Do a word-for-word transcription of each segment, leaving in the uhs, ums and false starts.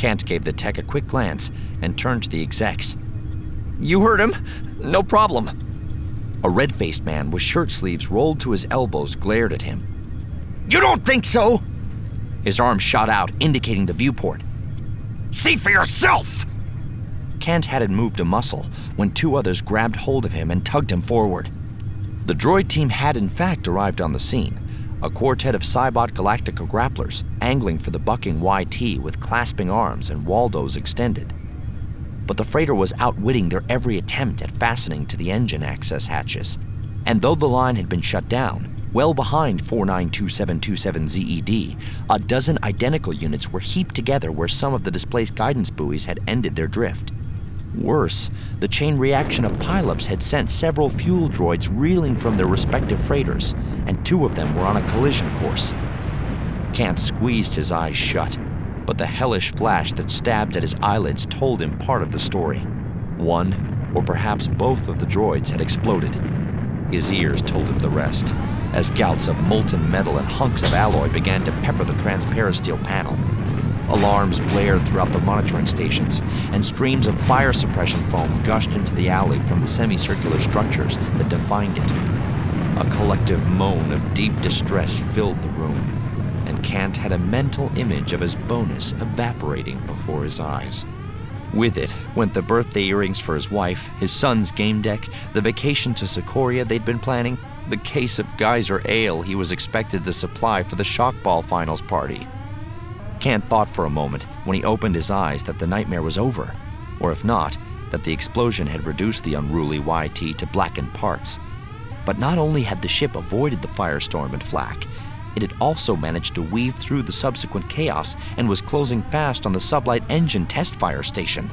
Kant gave the tech a quick glance and turned to the execs. "You heard him. No problem." A red-faced man with shirt sleeves rolled to his elbows glared at him. "You don't think so?" His arm shot out, indicating the viewport. "See for yourself!" Kant hadn't moved a muscle when two others grabbed hold of him and tugged him forward. The droid team had in fact arrived on the scene, a quartet of Cybot Galactica grapplers angling for the bucking Y T with clasping arms and Waldos extended. But the freighter was outwitting their every attempt at fastening to the engine access hatches, and though the line had been shut down, well behind four nine two seven two seven Z E D, a dozen identical units were heaped together where some of the displaced guidance buoys had ended their drift. Worse, the chain reaction of pileups had sent several fuel droids reeling from their respective freighters, and two of them were on a collision course. Kant squeezed his eyes shut, but the hellish flash that stabbed at his eyelids told him part of the story. One, or perhaps both of the droids had exploded. His ears told him the rest, as gouts of molten metal and hunks of alloy began to pepper the transparasteel panel. Alarms blared throughout the monitoring stations, and streams of fire suppression foam gushed into the alley from the semicircular structures that defined it. A collective moan of deep distress filled the room, and Kant had a mental image of his bonus evaporating before his eyes. With it went the birthday earrings for his wife, his son's game deck, the vacation to Socoria they'd been planning, the case of geyser ale he was expected to supply for the shockball finals party. Kant thought for a moment when he opened his eyes that the nightmare was over, or if not, that the explosion had reduced the unruly Y T to blackened parts. But not only had the ship avoided the firestorm and flak, it had also managed to weave through the subsequent chaos and was closing fast on the sublight engine test fire station.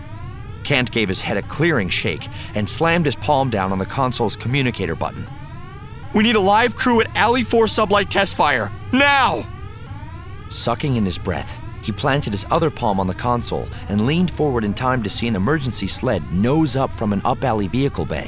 Kant gave his head a clearing shake and slammed his palm down on the console's communicator button. "We need a live crew at Alley four sublight test fire, now!" Sucking in his breath, he planted his other palm on the console and leaned forward in time to see an emergency sled nose up from an up-alley vehicle bay.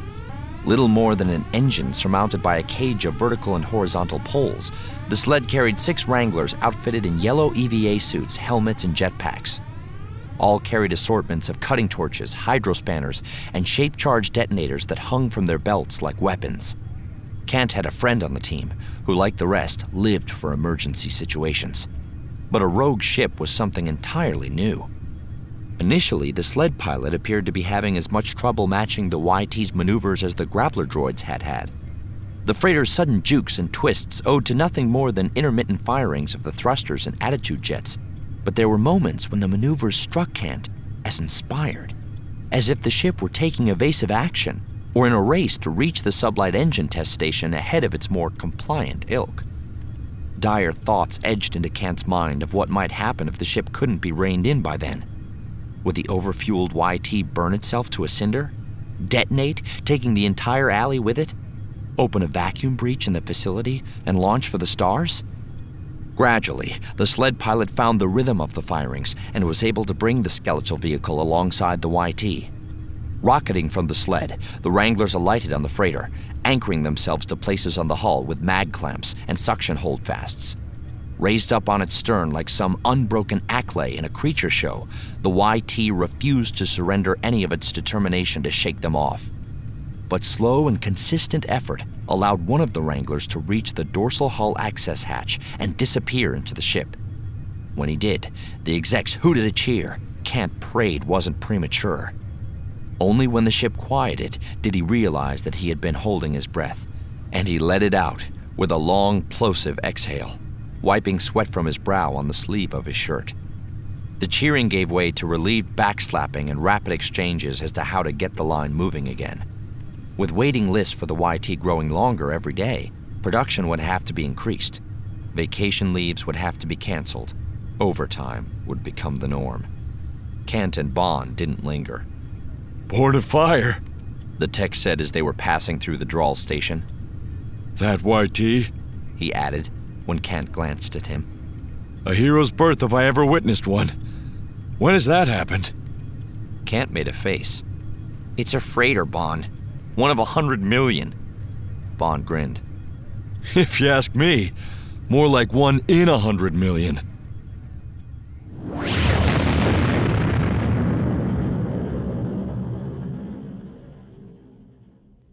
Little more than an engine surmounted by a cage of vertical and horizontal poles, the sled carried six Wranglers outfitted in yellow E V A suits, helmets, and jetpacks. All carried assortments of cutting torches, hydrospanners, and shape-charged detonators that hung from their belts like weapons. Kant had a friend on the team who, like the rest, lived for emergency situations. But a rogue ship was something entirely new. Initially, the sled pilot appeared to be having as much trouble matching the Y T's maneuvers as the grappler droids had had. The freighter's sudden jukes and twists owed to nothing more than intermittent firings of the thrusters and attitude jets, but there were moments when the maneuvers struck Kant as inspired, as if the ship were taking evasive action or in a race to reach the sublight engine test station ahead of its more compliant ilk. Dire thoughts edged into Kant's mind of what might happen if the ship couldn't be reined in by then. Would the overfueled Y T burn itself to a cinder? Detonate, taking the entire alley with it? Open a vacuum breach in the facility and launch for the stars? Gradually, the sled pilot found the rhythm of the firings and was able to bring the skeletal vehicle alongside the Y T. Rocketing from the sled, the Wranglers alighted on the freighter, anchoring themselves to places on the hull with mag clamps and suction holdfasts. Raised up on its stern like some unbroken acklay in a creature show, the Y T refused to surrender any of its determination to shake them off. But slow and consistent effort allowed one of the Wranglers to reach the dorsal hull access hatch and disappear into the ship. When he did, the execs hooted a cheer. Kant prayed wasn't premature. Only when the ship quieted did he realize that he had been holding his breath, and he let it out with a long, plosive exhale, wiping sweat from his brow on the sleeve of his shirt. The cheering gave way to relieved backslapping and rapid exchanges as to how to get the line moving again. With waiting lists for the Y T growing longer every day, production would have to be increased. Vacation leaves would have to be canceled. Overtime would become the norm. Kant and Bond didn't linger. "Born of fire," the tech said as they were passing through the Drawl station. "That Y T," he added when Kant glanced at him. "A hero's birth if I ever witnessed one. When has that happened?" Kant made a face. "It's a freighter, Bond. One of a hundred million." Bond grinned. "If you ask me, more like one in a hundred million."